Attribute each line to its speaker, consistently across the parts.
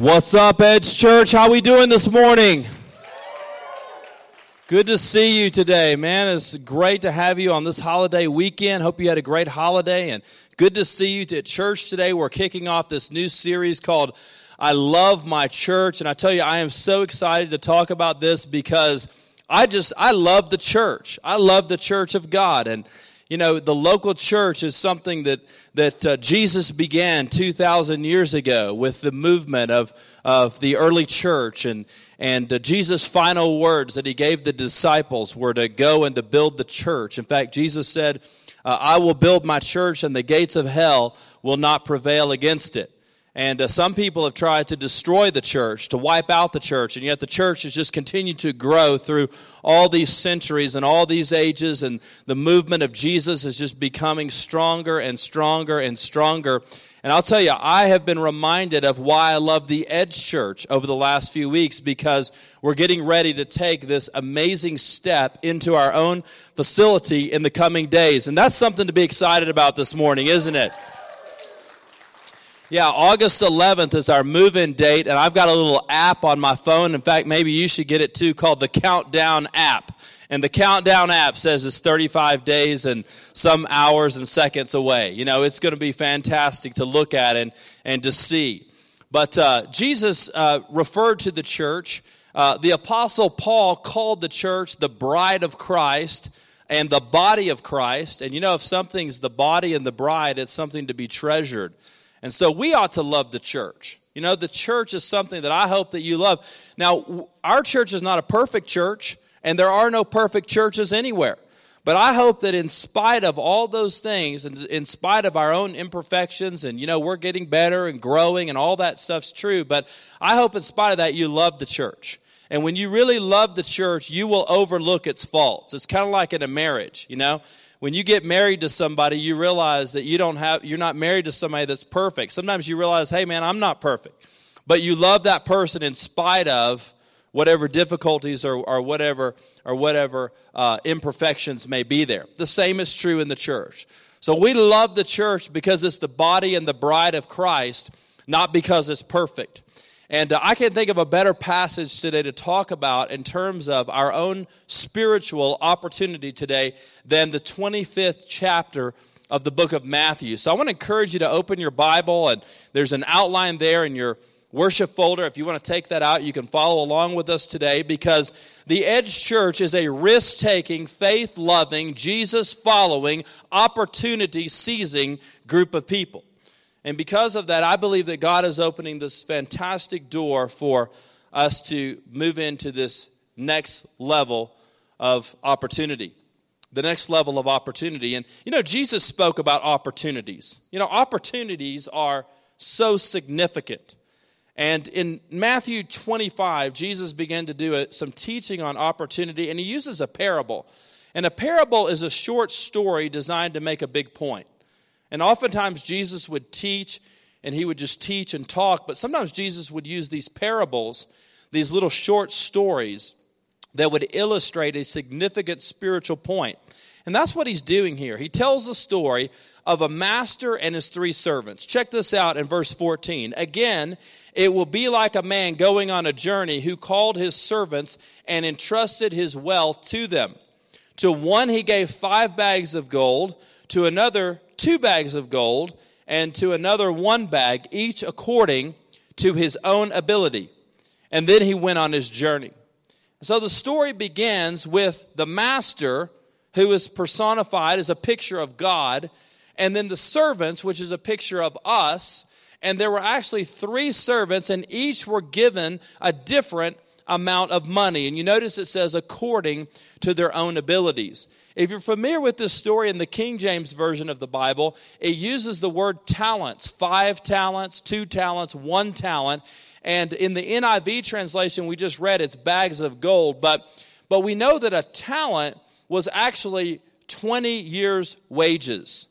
Speaker 1: What's up, Edge Church? How we doing this morning? Good to see you today, man. It's great to have you on this holiday weekend. Hope you had a great holiday, and good to see you at church today. We're kicking off this new series called I Love My Church, and I tell you, I am so excited to talk about this because I love the church. I love the church of God, and you know, the local church is something that Jesus began 2,000 years ago with the movement of the early church, and Jesus' final words that he gave the disciples were to go and to build the church. In fact, Jesus said, I will build my church and the gates of hell will not prevail against it. And some people have tried to destroy the church, to wipe out the church, and yet the church has just continued to grow through all these centuries and all these ages, and the movement of Jesus is just becoming stronger and stronger and stronger. And I'll tell you, I have been reminded of why I love the Edge Church over the last few weeks, because we're getting ready to take this amazing step into our own facility in the coming days. And that's something to be excited about this morning, isn't it? Yeah, August 11th is our move-in date, and I've got a little app on my phone. In fact, maybe you should get it too, called the Countdown app. And the Countdown app says it's 35 days and some hours and seconds away. You know, it's going to be fantastic to look at and to see. But Jesus referred to the church. The Apostle Paul called the church the bride of Christ and the body of Christ. And you know, if something's the body and the bride, it's something to be treasured. And so we ought to love the church. You know, the church is something that I hope that you love. Now, our church is not a perfect church, and there are no perfect churches anywhere. But I hope that in spite of all those things, and in spite of our own imperfections, and, you know, we're getting better and growing, and all that stuff's true, but I hope in spite of that you love the church. And when you really love the church, you will overlook its faults. It's kind of like in a marriage, you know. When you get married to somebody, you realize that you're not married to somebody that's perfect. Sometimes you realize, hey man, I'm not perfect. But you love that person in spite of whatever difficulties or whatever imperfections may be there. The same is true in the church. So we love the church because it's the body and the bride of Christ, not because it's perfect. And I can't think of a better passage today to talk about in terms of our own spiritual opportunity today than the 25th chapter of the book of Matthew. So I want to encourage you to open your Bible, and there's an outline there in your worship folder. If you want to take that out, you can follow along with us today, because the Edge Church is a risk-taking, faith-loving, Jesus-following, opportunity-seizing group of people. And because of that, I believe that God is opening this fantastic door for us to move into this next level of opportunity. The next level of opportunity. And, you know, Jesus spoke about opportunities. You know, opportunities are so significant. And in Matthew 25, Jesus began to do some teaching on opportunity, and he uses a parable. And a parable is a short story designed to make a big point. And oftentimes Jesus would teach, and he would just teach and talk, but sometimes Jesus would use these parables, these little short stories that would illustrate a significant spiritual point. And that's what he's doing here. He tells the story of a master and his 3 servants. Check this out in verse 14. Again, it will be like a man going on a journey who called his servants and entrusted his wealth to them. To one he gave 5 bags of gold, to another 2 bags of gold, and to another 1 bag, each according to his own ability. And then he went on his journey. So the story begins with the master, who is personified as a picture of God, and then the servants, which is a picture of us. And there were actually 3 servants, and each were given a different amount of money. And you notice it says according to their own abilities. If you're familiar with this story in the King James Version of the Bible, it uses the word talents, 5 talents, 2 talents, 1 talent. And in the NIV translation we just read, it's bags of gold. But we know that a talent was actually 20 years' wages.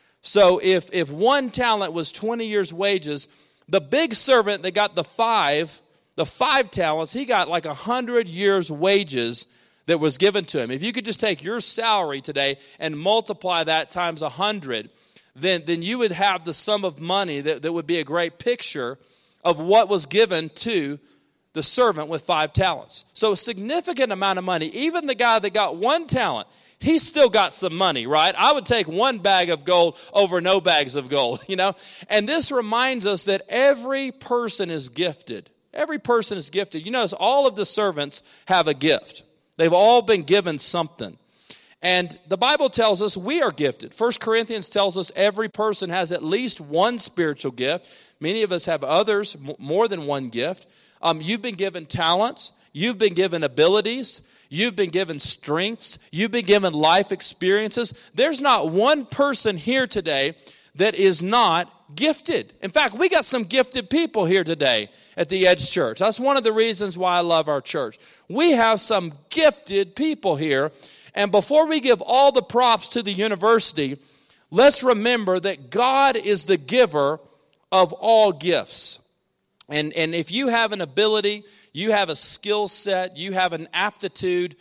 Speaker 1: So if 1 talent was 20 years' wages, the big servant that got the 5 talents, he got like 100 years' wages that was given to him. If you could just take your salary today and multiply that times 100, then you would have the sum of money that would be a great picture of what was given to the servant with 5 talents. So a significant amount of money. Even the guy that got 1 talent, he still got some money, right? I would take 1 bag of gold over no bags of gold, And this reminds us that every person is gifted. Every person is gifted. You notice all of the servants have a gift. They've all been given something. And the Bible tells us we are gifted. 1 Corinthians tells us every person has at least one spiritual gift. Many of us have others, more than one gift. You've been given talents. You've been given abilities. You've been given strengths. You've been given life experiences. There's not one person here today that is not gifted. In fact, we got some gifted people here today at the Edge Church. That's one of the reasons why I love our church. We have some gifted people here. And before we give all the props to the university, let's remember that God is the giver of all gifts. And if you have an ability, you have a skill set, you have an aptitude,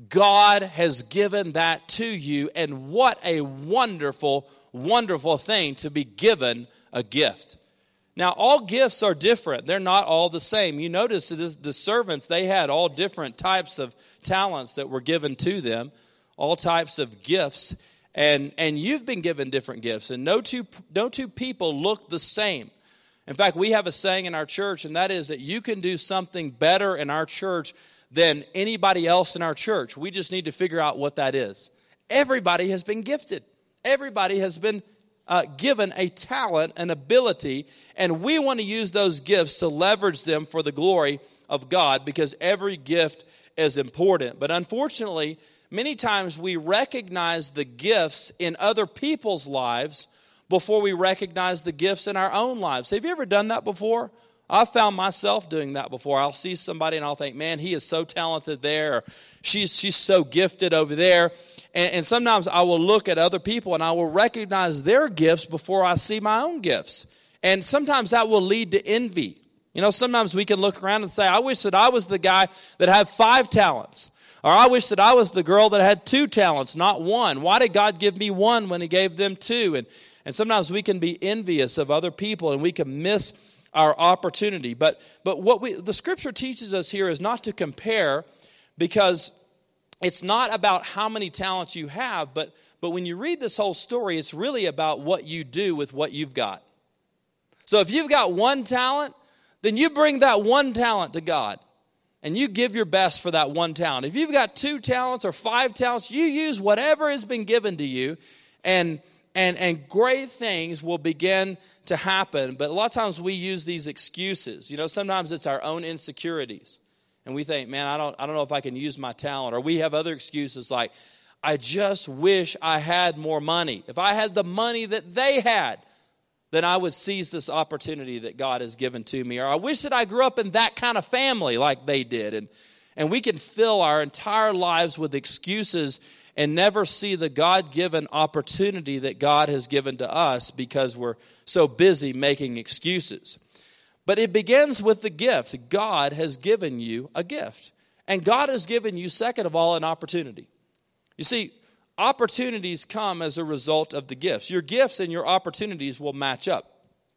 Speaker 1: God has given that to you. And what a wonderful, wonderful thing to be given a gift. Now, all gifts are different. They're not all the same. You notice that the servants, they had all different types of talents that were given to them, all types of gifts. And you've been given different gifts. And no two people look the same. In fact, we have a saying in our church, and that is that you can do something better in our church than anybody else in our church. We just need to figure out what that is. Everybody has been gifted. Everybody has been given a talent, an ability, and we want to use those gifts to leverage them for the glory of God because every gift is important. But unfortunately, many times we recognize the gifts in other people's lives before we recognize the gifts in our own lives. Have you ever done that before? I've found myself doing that before. I'll see somebody and I'll think, man, he is so talented there. Or she's so gifted over there. And sometimes I will look at other people and I will recognize their gifts before I see my own gifts. And sometimes that will lead to envy. Sometimes we can look around and say, I wish that I was the guy that had 5 talents. Or I wish that I was the girl that had 2 talents, not 1. Why did God give me 1 when he gave them 2? And sometimes we can be envious of other people and we can miss our opportunity. But what the Scripture teaches us here is not to compare, because it's not about how many talents you have, but when you read this whole story, it's really about what you do with what you've got. So if you've got 1 talent, then you bring that 1 talent to God. And you give your best for that 1 talent. If you've got 2 talents or 5 talents, you use whatever has been given to you, and great things will begin to happen. But a lot of times we use these excuses. Sometimes it's our own insecurities. And we think, man, I don't know if I can use my talent. Or we have other excuses like, I just wish I had more money. If I had the money that they had, then I would seize this opportunity that God has given to me. Or I wish that I grew up in that kind of family like they did. And we can fill our entire lives with excuses and never see the God-given opportunity that God has given to us because we're so busy making excuses. But it begins with the gift. God has given you a gift. And God has given you, second of all, an opportunity. You see, opportunities come as a result of the gifts. Your gifts and your opportunities will match up.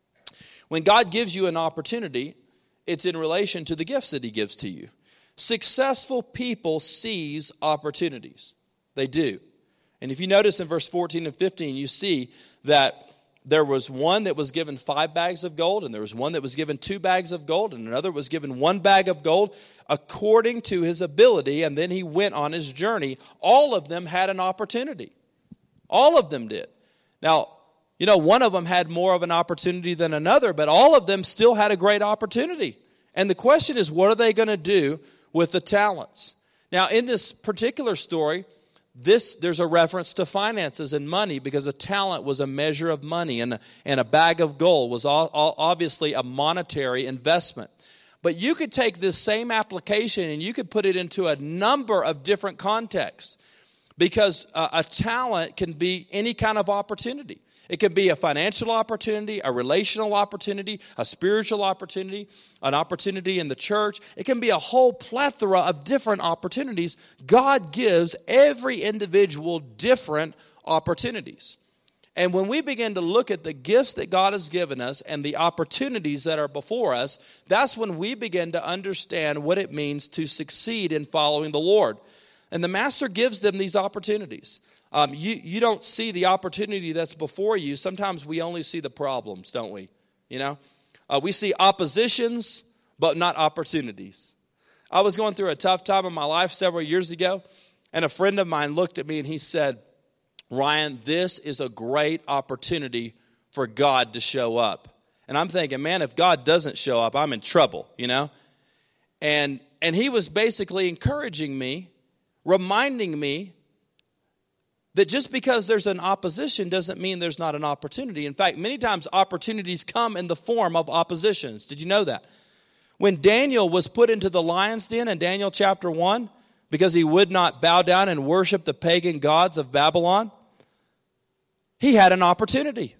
Speaker 1: When God gives you an opportunity, it's in relation to the gifts that he gives to you. Successful people seize opportunities. They do. And if you notice in verse 14 and 15, you see that there was one that was given 5 bags of gold, and there was one that was given 2 bags of gold, and another was given 1 bag of gold according to his ability, and then he went on his journey. All of them had an opportunity. All of them did. Now, one of them had more of an opportunity than another, but all of them still had a great opportunity. And the question is, what are they going to do with the talents? Now, in this particular story, there's a reference to finances and money, because a talent was a measure of money, and a bag of gold was obviously a monetary investment. But you could take this same application and you could put it into a number of different contexts, because a talent can be any kind of opportunity. It can be a financial opportunity, a relational opportunity, a spiritual opportunity, an opportunity in the church. It can be a whole plethora of different opportunities. God gives every individual different opportunities. And when we begin to look at the gifts that God has given us and the opportunities that are before us, that's when we begin to understand what it means to succeed in following the Lord. And the Master gives them these opportunities. You don't see the opportunity that's before you. Sometimes we only see the problems, don't we? You know, we see oppositions, but not opportunities. I was going through a tough time in my life several years ago, and a friend of mine looked at me and he said, Ryan, this is a great opportunity for God to show up. And I'm thinking, man, if God doesn't show up, I'm in trouble, you know? And he was basically encouraging me, reminding me that just because there's an opposition doesn't mean there's not an opportunity. In fact, many times opportunities come in the form of oppositions. Did you know that? When Daniel was put into the lion's den in Daniel chapter 1, because he would not bow down and worship the pagan gods of Babylon, he had an opportunity.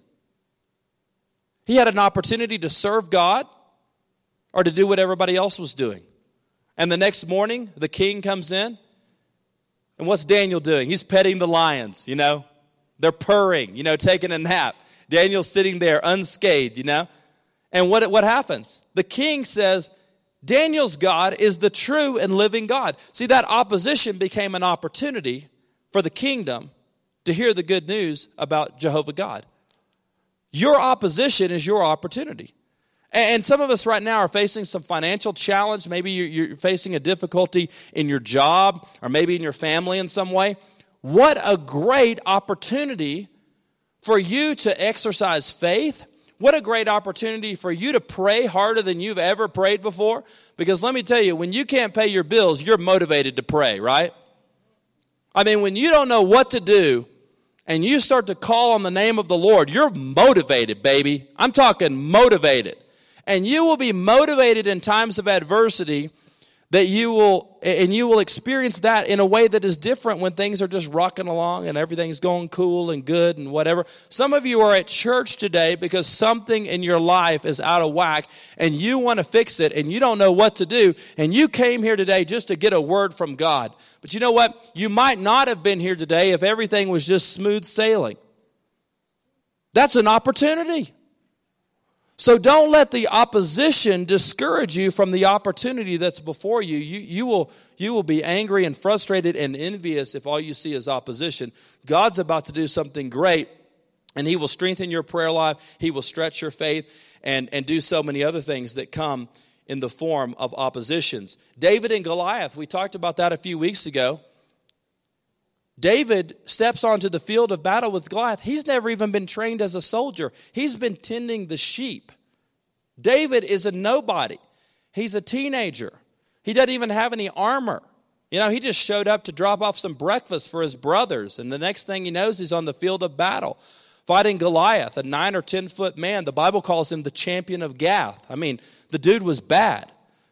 Speaker 1: He had an opportunity to serve God or to do what everybody else was doing. And the next morning, the king comes in, and what's Daniel doing? He's petting the lions, you know. They're purring, you know, taking a nap. Daniel's sitting there unscathed, you know. And what happens? The king says, Daniel's God is the true and living God. See, that opposition became an opportunity for the kingdom to hear the good news about Jehovah God. Your opposition is your opportunity. And some of us right now are facing some financial challenge. Maybe you're facing a difficulty in your job or maybe in your family in some way. What a great opportunity for you to exercise faith. What a great opportunity for you to pray harder than you've ever prayed before. Because let me tell you, when you can't pay your bills, you're motivated to pray, right? I mean, when you don't know what to do and you start to call on the name of the Lord, you're motivated, baby. I'm talking motivated. And you will be motivated in times of adversity that you will experience that in a way that is different when things are just rocking along and everything's going cool and good and whatever. Some of you are at church today because something in your life is out of whack and you want to fix it and you don't know what to do. And you came here today just to get a word from God. But you know what? You might not have been here today if everything was just smooth sailing. That's an opportunity. So don't let the opposition discourage you from the opportunity that's before you. You will be angry and frustrated and envious if all you see is opposition. God's about to do something great, and He will strengthen your prayer life. He will stretch your faith and do so many other things that come in the form of oppositions. David and Goliath, we talked about that a few weeks ago. David steps onto the field of battle with Goliath. He's never even been trained as a soldier. He's been tending the sheep. David is a nobody. He's a teenager. He doesn't even have any armor. You know, he just showed up to drop off some breakfast for his brothers. And the next thing he knows, he's on the field of battle fighting Goliath, a 9 or 10 foot man. The Bible calls him the champion of Gath. I mean, the dude was bad.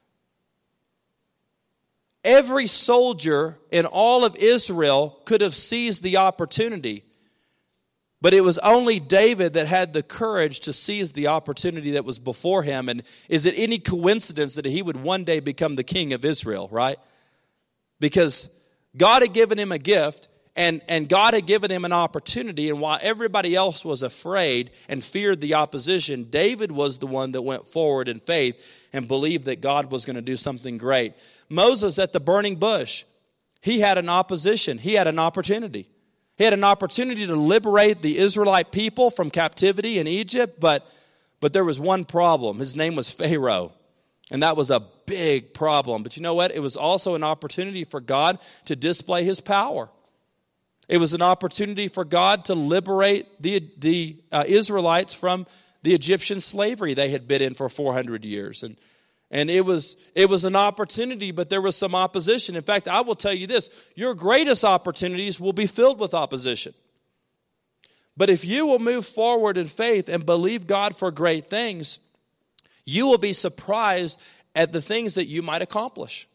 Speaker 1: Every soldier in all of Israel could have seized the opportunity, but it was only David that had the courage to seize the opportunity that was before him. And is it any coincidence that he would one day become the king of Israel, right? Because God had given him a gift, and God had given him an opportunity, and while everybody else was afraid and feared the opposition, David was the one that went forward in faith and believed that God was going to do something great. Moses at the burning bush, he had an opposition. He had an opportunity. He had an opportunity to liberate the Israelite people from captivity in Egypt, but there was one problem. His name was Pharaoh, and that was a big problem. But you know what? It was also an opportunity for God to display His power. It was an opportunity for God to liberate the Israelites from the Egyptian slavery they had been in for 400 years. And it was an opportunity, but there was some opposition. In fact, I will tell you this, your greatest opportunities will be filled with opposition. But if you will move forward in faith and believe God for great things, you will be surprised at the things that you might accomplish.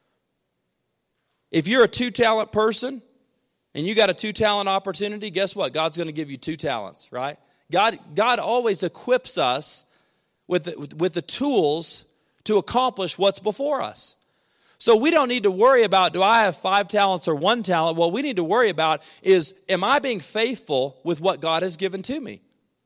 Speaker 1: If you're a 2-talent person and you got a 2-talent opportunity, guess what? God's going to give you 2 talents, right? God always equips us with the tools to accomplish what's before us. So we don't need to worry about, do I have 5 talents or 1 talent? What we need to worry about is, am I being faithful with what God has given to me?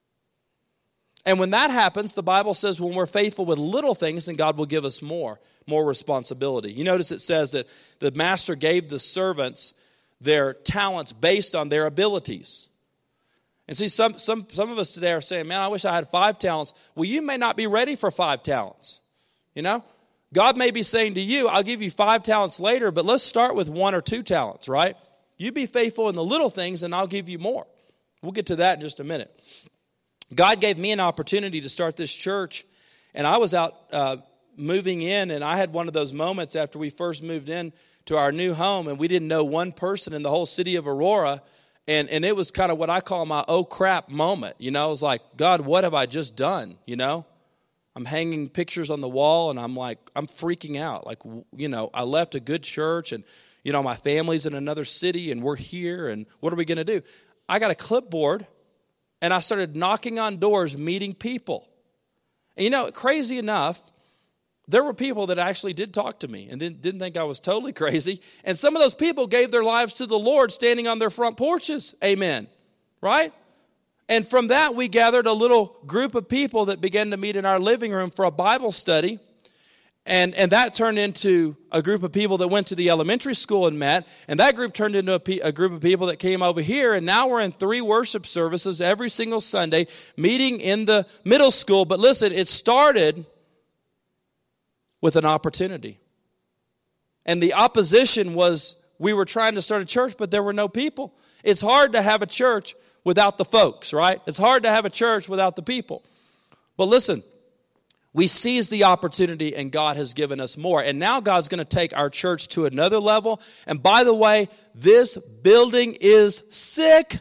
Speaker 1: And when that happens, the Bible says when we're faithful with little things, then God will give us more responsibility. You notice it says that the master gave the servants their talents based on their abilities. And see, some of us today are saying, man, I wish I had 5 talents. Well, you may not be ready for 5 talents. You know? God may be saying to you, I'll give you 5 talents later, but let's start with 1 or 2 talents, right? You be faithful in the little things, and I'll give you more. We'll get to that in just a minute. God gave me an opportunity to start this church, and I was out moving in, and I had one of those moments after we first moved in to our new home, and we didn't know one person in the whole city of Aurora, and it was kind of what I call my oh crap moment. You know, it was like, God, what have I just done, you know? I'm hanging pictures on the wall, and I'm freaking out. Like, you know, I left a good church, and, you know, my family's in another city, and we're here, and what are we going to do? I got a clipboard, and I started knocking on doors, meeting people. And, you know, crazy enough, there were people that actually did talk to me and didn't think I was totally crazy. And some of those people gave their lives to the Lord standing on their front porches. Amen. Right? And from that, we gathered a little group of people that began to meet in our living room for a Bible study. And that turned into a group of people that went to the elementary school and met. And that group turned into a group of people that came over here. And now we're in 3 worship services every single Sunday, meeting in the middle school. But listen, it started with an opportunity. And the opposition was, we were trying to start a church, but there were no people. It's hard to have a church without the folks, right? It's hard to have a church without the people. But listen, we seized the opportunity and God has given us more. And now God's going to take our church to another level. And by the way, this building is sick.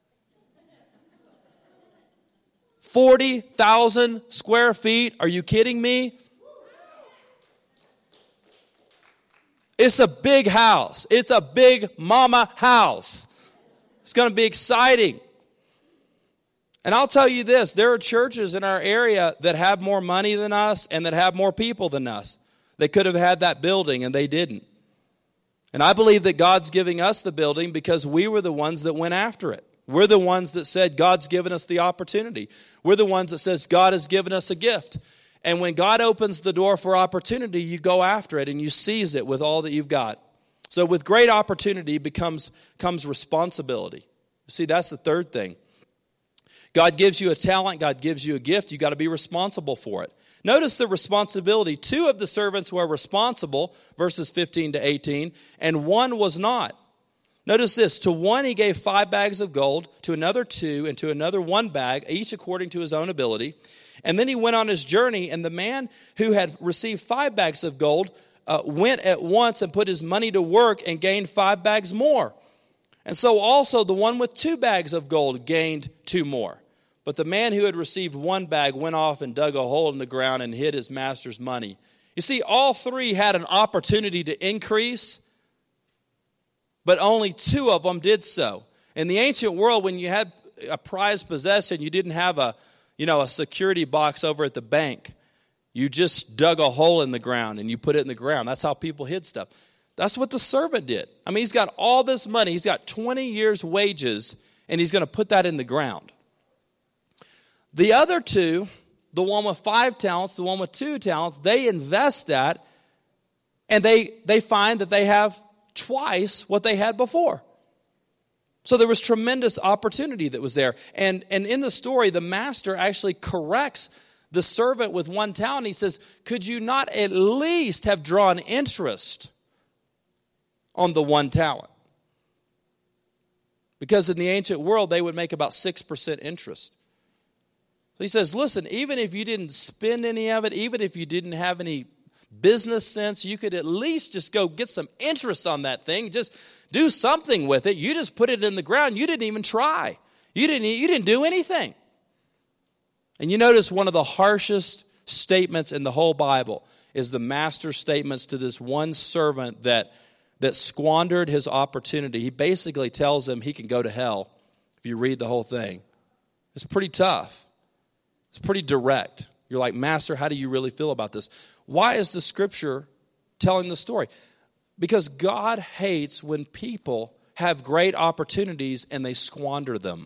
Speaker 1: 40,000 square feet. Are you kidding me? It's a big house. It's a big mama house. It's going to be exciting. And I'll tell you this, there are churches in our area that have more money than us and that have more people than us. They could have had that building and they didn't. And I believe that God's giving us the building because we were the ones that went after it. We're the ones that said God's given us the opportunity. We're the ones that says God has given us a gift. And when God opens the door for opportunity, you go after it and you seize it with all that you've got. So with great opportunity comes responsibility. See, that's the third thing. God gives you a talent, God gives you a gift, you got to be responsible for it. Notice the responsibility. 2 of the servants were responsible, verses 15 to 18, and 1 was not. Notice this, to one he gave 5 bags of gold, to another 2, and to another 1 bag, each according to his own ability. And then he went on his journey, and the man who had received 5 bags of gold went at once and put his money to work and gained 5 bags more. And so also the one with 2 bags of gold gained 2 more. But the man who had received 1 bag went off and dug a hole in the ground and hid his master's money. You see, all 3 had an opportunity to increase, but only 2 of them did so. In the ancient world, when you had a prized possession, you didn't have a security box over at the bank. You just dug a hole in the ground and you put it in the ground. That's how people hid stuff. That's what the servant did. I mean, he's got all this money. He's got 20 years' wages, and he's going to put that in the ground. The other 2, the one with 5 talents, the one with 2 talents, they invest that, and they find that they have twice what they had before. So there was tremendous opportunity that was there. And in the story, the master actually corrects the servant with 1 talent. He says, could you not at least have drawn interest on the 1 talent? Because in the ancient world, they would make about 6% interest. So he says, listen, even if you didn't spend any of it, even if you didn't have any business sense, you could at least just go get some interest on that thing. Just do something with it. You just put it in the ground. You didn't even try. You didn't do anything. And you notice one of the harshest statements in the whole Bible is the master's statements to this one servant that squandered his opportunity. He basically tells him he can go to hell if you read the whole thing. It's pretty tough. It's pretty direct. You're like, Master, how do you really feel about this? Why is the scripture telling the story? Because God hates when people have great opportunities and they squander them.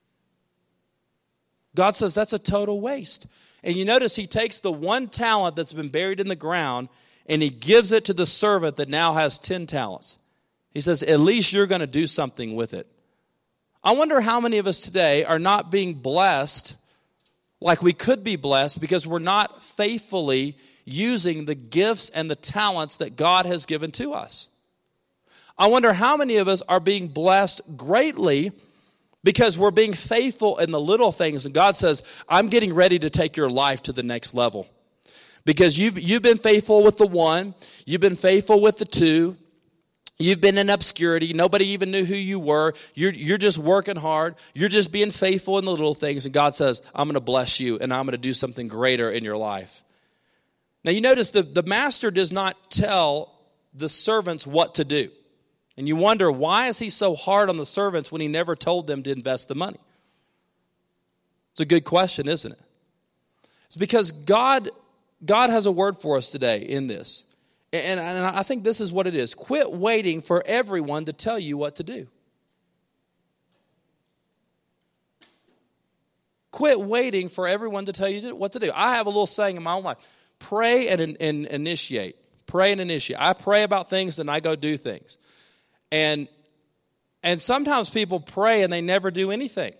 Speaker 1: God says that's a total waste. And you notice he takes the one talent that's been buried in the ground and he gives it to the servant that now has 10 talents. He says, at least you're going to do something with it. I wonder how many of us today are not being blessed like we could be blessed because we're not faithfully using the gifts and the talents that God has given to us. I wonder how many of us are being blessed greatly because we're being faithful in the little things. And God says, I'm getting ready to take your life to the next level. Because you've been faithful with the 1. You've been faithful with the 2. You've been in obscurity. Nobody even knew who you were. You're just working hard. You're just being faithful in the little things. And God says, I'm going to bless you and I'm going to do something greater in your life. Now you notice the master does not tell the servants what to do. And you wonder, why is he so hard on the servants when he never told them to invest the money? It's a good question, isn't it? It's because God has a word for us today in this. And I think this is what it is. Quit waiting for everyone to tell you what to do. Quit waiting for everyone to tell you what to do. I have a little saying in my own life. Pray and initiate. Pray and initiate. I pray about things and I go do things. And sometimes people pray and they never do anything.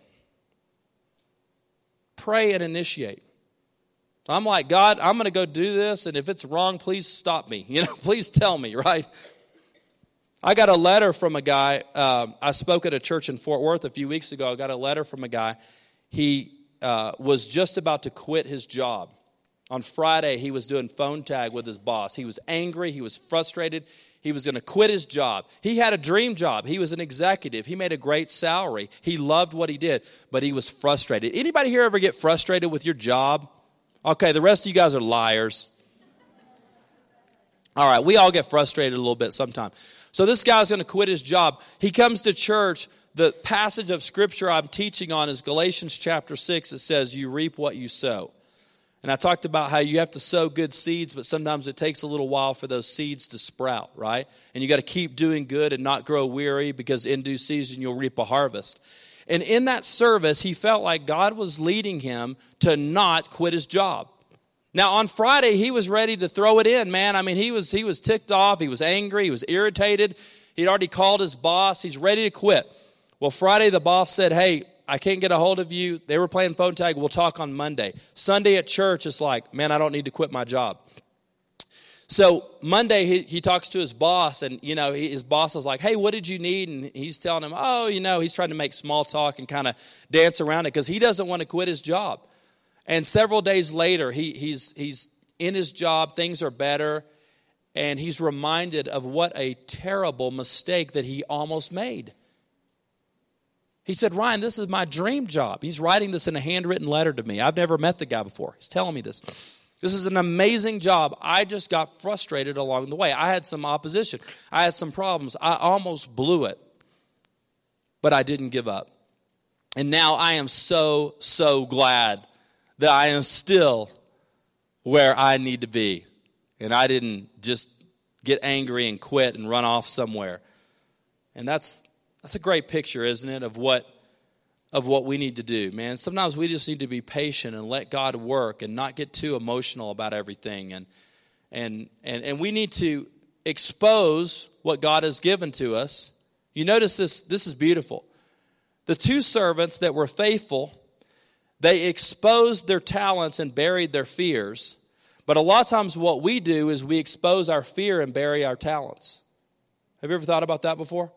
Speaker 1: Pray and initiate. I'm like, God, I'm going to go do this, and if it's wrong, please stop me. Please tell me, right? I got a letter from a guy. I spoke at a church in Fort Worth a few weeks ago. I got a letter from a guy. He was just about to quit his job. On Friday, he was doing phone tag with his boss. He was angry. He was frustrated. He was going to quit his job. He had a dream job. He was an executive. He made a great salary. He loved what he did, but he was frustrated. Anybody here ever get frustrated with your job? Okay, the rest of you guys are liars. All right, we all get frustrated a little bit sometimes. So this guy's going to quit his job. He comes to church. The passage of Scripture I'm teaching on is Galatians chapter 6. It says, you reap what you sow. And I talked about how you have to sow good seeds, but sometimes it takes a little while for those seeds to sprout, right? And you got to keep doing good and not grow weary, because in due season you'll reap a harvest. And in that service, he felt like God was leading him to not quit his job. Now, on Friday, he was ready to throw it in, man. I mean, he was ticked off. He was angry. He was irritated. He'd already called his boss. He's ready to quit. Well, Friday, the boss said, hey, I can't get a hold of you. They were playing phone tag. We'll talk on Monday. Sunday at church, it's like, man, I don't need to quit my job. So Monday, he talks to his boss, and, his boss is like, hey, what did you need? And he's telling him, he's trying to make small talk and kind of dance around it because he doesn't want to quit his job. And several days later, he's in his job. Things are better. And he's reminded of what a terrible mistake that he almost made. He said, Ryan, this is my dream job. He's writing this in a handwritten letter to me. I've never met the guy before. He's telling me this. This is an amazing job. I just got frustrated along the way. I had some opposition. I had some problems. I almost blew it. But I didn't give up. And now I am so, so glad that I am still where I need to be. And I didn't just get angry and quit and run off somewhere. And that's a great picture, isn't it, of what we need to do, man. Sometimes we just need to be patient and let God work and not get too emotional about everything. And we need to expose what God has given to us. You notice this is beautiful. The 2 servants that were faithful, they exposed their talents and buried their fears. But a lot of times what we do is we expose our fear and bury our talents. Have you ever thought about that before?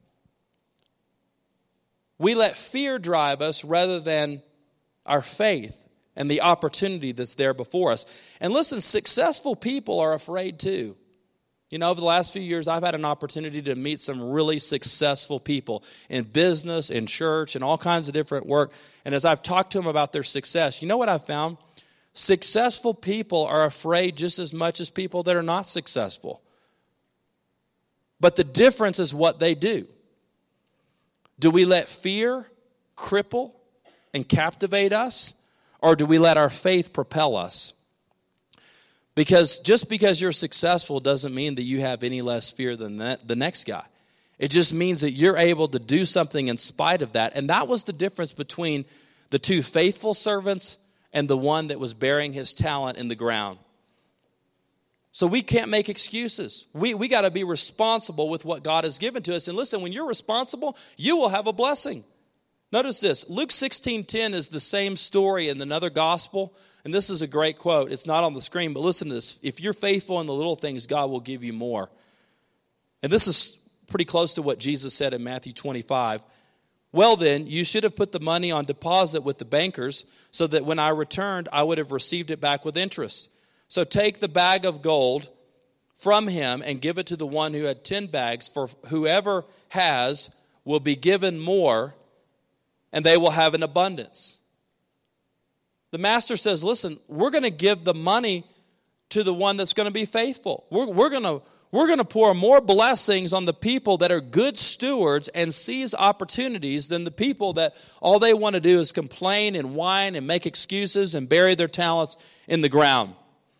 Speaker 1: We let fear drive us rather than our faith and the opportunity that's there before us. And listen, successful people are afraid too. Over the last few years, I've had an opportunity to meet some really successful people in business, in church, and all kinds of different work. And as I've talked to them about their success, you know what I've found? Successful people are afraid just as much as people that are not successful. But the difference is what they do. Do we let fear cripple and captivate us, or do we let our faith propel us? Because just because you're successful doesn't mean that you have any less fear than the next guy. It just means that you're able to do something in spite of that. And that was the difference between the two faithful servants and the one that was burying his talent in the ground. So we can't make excuses. We got to be responsible with what God has given to us. And listen, when you're responsible, you will have a blessing. Notice this. Luke 16:10 is the same story in another gospel. And this is a great quote. It's not on the screen, but listen to this. If you're faithful in the little things, God will give you more. And this is pretty close to what Jesus said in Matthew 25. Well then, you should have put the money on deposit with the bankers so that when I returned, I would have received it back with interest. So take the bag of gold from him and give it to the one who had 10 bags, for whoever has will be given more, and they will have an abundance. The master says, listen, we're going to give the money to the one that's going to be faithful. We're going to pour more blessings on the people that are good stewards and seize opportunities than the people that all they want to do is complain and whine and make excuses and bury their talents in the ground.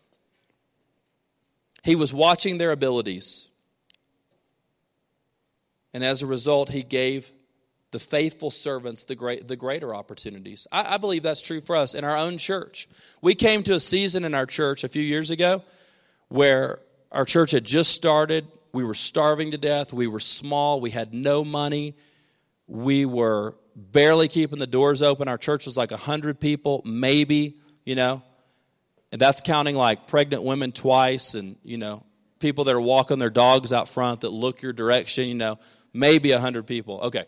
Speaker 1: He was watching their abilities. And as a result, he gave the faithful servants the greater opportunities. I believe that's true for us in our own church. We came to a season in our church a few years ago where our church had just started. We were starving to death. We were small. We had no money. We were barely keeping the doors open. Our church was like 100 people, maybe, and that's counting like pregnant women twice and, people that are walking their dogs out front that look your direction, maybe 100 people. Okay.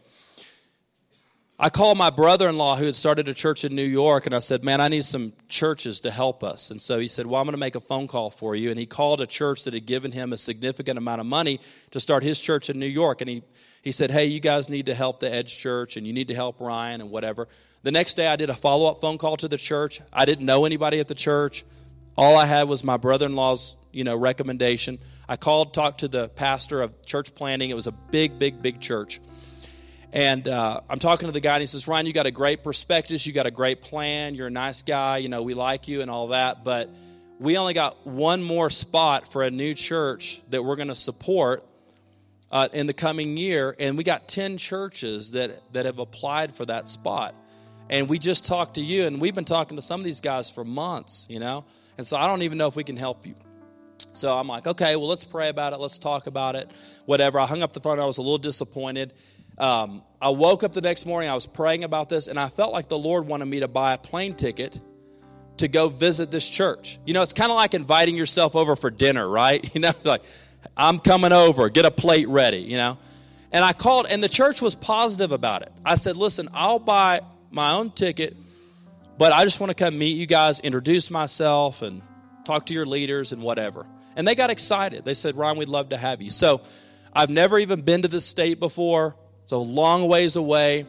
Speaker 1: I called my brother-in-law who had started a church in New York, and I said, man, I need some churches to help us. And so he said, well, I'm going to make a phone call for you. And he called a church that had given him a significant amount of money to start his church in New York. And he said, hey, you guys need to help the Edge Church, and you need to help Ryan and whatever. The next day I did a follow-up phone call to the church. I didn't know anybody at the church. All I had was my brother-in-law's, recommendation. I called, talked to the pastor of church planting. It was a big, big, big church. And I'm talking to the guy, and he says, Ryan, you got a great prospectus. You got a great plan. You're a nice guy. We like you and all that. But we only got one more spot for a new church that we're going to support in the coming year. And we got 10 churches that have applied for that spot. And we just talked to you, and we've been talking to some of these guys for months, And so I don't even know if we can help you. So I'm like, okay, well, let's pray about it. Let's talk about it, whatever. I hung up the phone. I was a little disappointed. I woke up the next morning, I was praying about this, and I felt like the Lord wanted me to buy a plane ticket to go visit this church. It's kind of like inviting yourself over for dinner, right? Like, I'm coming over, get a plate ready, And I called, and the church was positive about it. I said, listen, I'll buy my own ticket, but I just want to come meet you guys, introduce myself, and talk to your leaders and whatever. And they got excited. They said, Ryan, we'd love to have you. So I've never even been to this state before. It's a long ways away.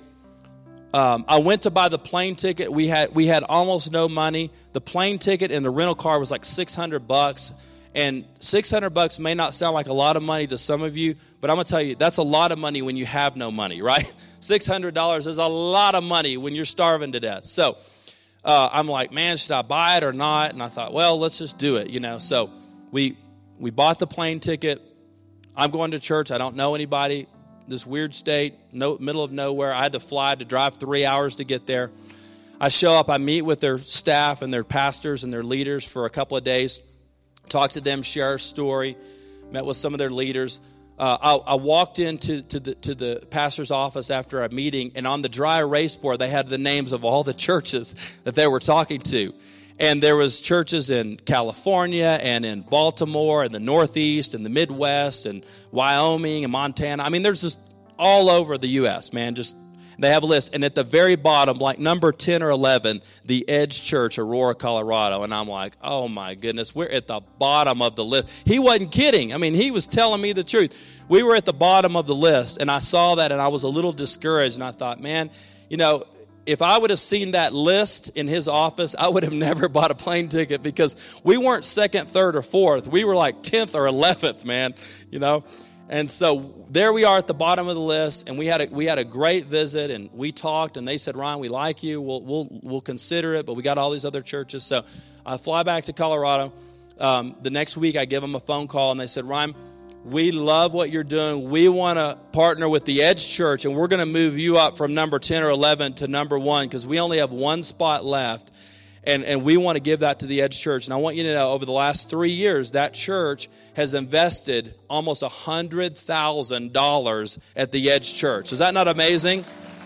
Speaker 1: I went to buy the plane ticket. We had almost no money. The plane ticket and the rental car was like $600. And $600 may not sound like a lot of money to some of you, but I'm going to tell you, that's a lot of money when you have no money, right? $600 is a lot of money when you're starving to death. So I'm like, man, should I buy it or not? And I thought, well, let's just do it, So we bought the plane ticket. I'm going to church. I don't know anybody. This weird state, middle of nowhere. I had to drive 3 hours to get there. I show up. I meet with their staff and their pastors and their leaders for a couple of days. Talk to them, share our story. Met with some of their leaders. I walked into the pastor's office after a meeting, and on the dry erase board, they had the names of all the churches that they were talking to. And there was churches in California and in Baltimore and the Northeast and the Midwest and Wyoming and Montana. I mean, there's just all over the U.S., man. Just they have a list. And at the very bottom, like number 10 or 11, the Edge Church, Aurora, Colorado. And I'm like, oh, my goodness, we're at the bottom of the list. He wasn't kidding. I mean, he was telling me the truth. We were at the bottom of the list, and I saw that, and I was a little discouraged. And I thought, man, if I would have seen that list in his office, I would have never bought a plane ticket because we weren't second, third, or fourth. We were like 10th or 11th, man, And so there we are at the bottom of the list, and we had a great visit, and we talked, and they said, Ryan, we like you. We'll consider it, but we got all these other churches. So I fly back to Colorado. the next week I give them a phone call, and they said, Ryan, we love what you're doing. We want to partner with the Edge Church, and we're going to move you up from number 10 or 11 to number 1 because we only have one spot left, and we want to give that to the Edge Church. And I want you to know, over the last 3 years, that church has invested almost $100,000 at the Edge Church. Is that not amazing?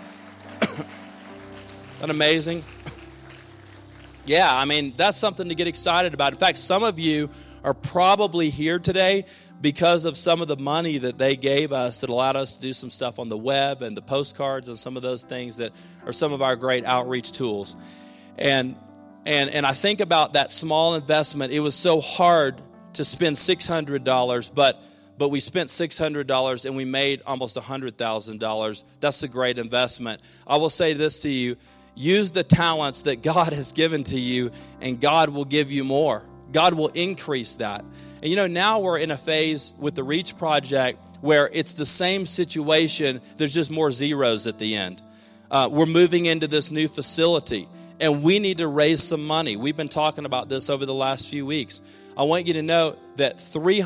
Speaker 1: Not amazing? Yeah, I mean, that's something to get excited about. In fact, some of you are probably here today because of some of the money that they gave us that allowed us to do some stuff on the web and the postcards and some of those things that are some of our great outreach tools. And I think about that small investment. It was so hard to spend $600, but we spent $600 and we made almost $100,000. That's a great investment. I will say this to you. Use the talents that God has given to you, and God will give you more. God will increase that. And you know, now we're in a phase with the Reach Project where it's the same situation. There's just more zeros at the end. We're moving into this new facility, and we need to raise some money. We've been talking about this over the last few weeks. I want you to know that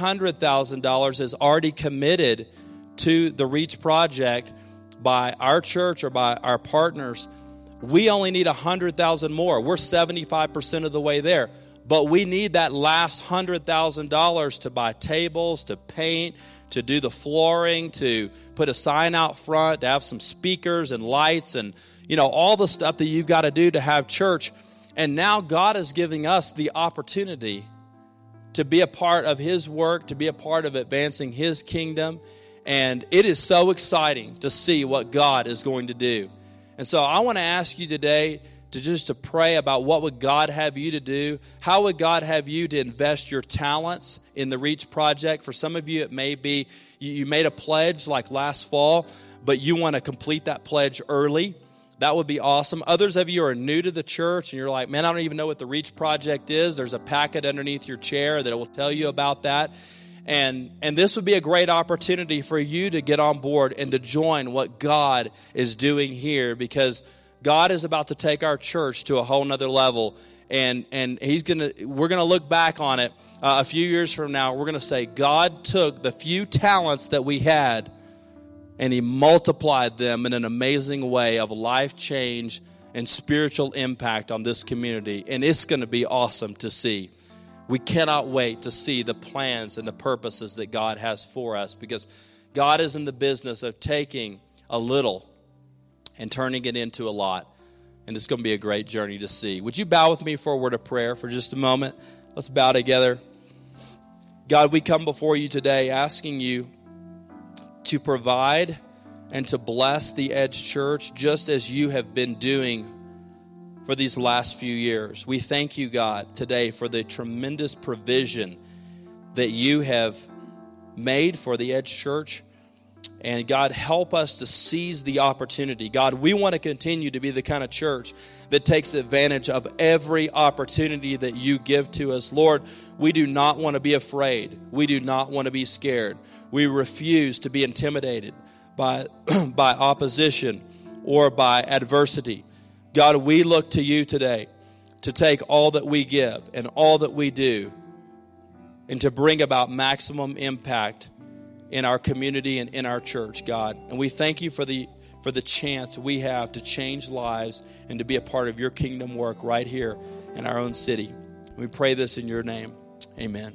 Speaker 1: $300,000 is already committed to the Reach Project by our church or by our partners. We only need $100,000 more. We're 75% of the way there. But we need that last $100,000 to buy tables, to paint, to do the flooring, to put a sign out front, to have some speakers and lights and, you know, all the stuff that you've got to do to have church. And now God is giving us the opportunity to be a part of His work, to be a part of advancing His kingdom. And it is so exciting to see what God is going to do. And so I want to ask you today to pray about what would God have you to do. How would God have you to invest your talents in the Reach Project? For some of you, it may be you made a pledge like last fall, but you want to complete that pledge early. That would be awesome. Others of you are new to the church, and you're like, man, I don't even know what the Reach Project is. There's a packet underneath your chair that will tell you about that. And this would be a great opportunity for you to get on board and to join what God is doing here, because God is about to take our church to a whole nother level. And we're gonna look back on it a few years from now. We're gonna say God took the few talents that we had and He multiplied them in an amazing way of life change and spiritual impact on this community. And it's gonna be awesome to see. We cannot wait to see the plans and the purposes that God has for us, because God is in the business of taking a little and turning it into a lot. And it's going to be a great journey to see. Would you bow with me for a word of prayer for just a moment? Let's bow together. God, we come before you today asking you to provide and to bless the Edge Church just as you have been doing for these last few years. We thank you, God, today for the tremendous provision that you have made for the Edge Church. And God, help us to seize the opportunity. God, we want to continue to be the kind of church that takes advantage of every opportunity that you give to us. Lord, we do not want to be afraid. We do not want to be scared. We refuse to be intimidated by opposition or by adversity. God, we look to you today to take all that we give and all that we do and to bring about maximum impact in our community and in our church, God. And we thank you for the chance we have to change lives and to be a part of your kingdom work right here in our own city. We pray this in your name. Amen.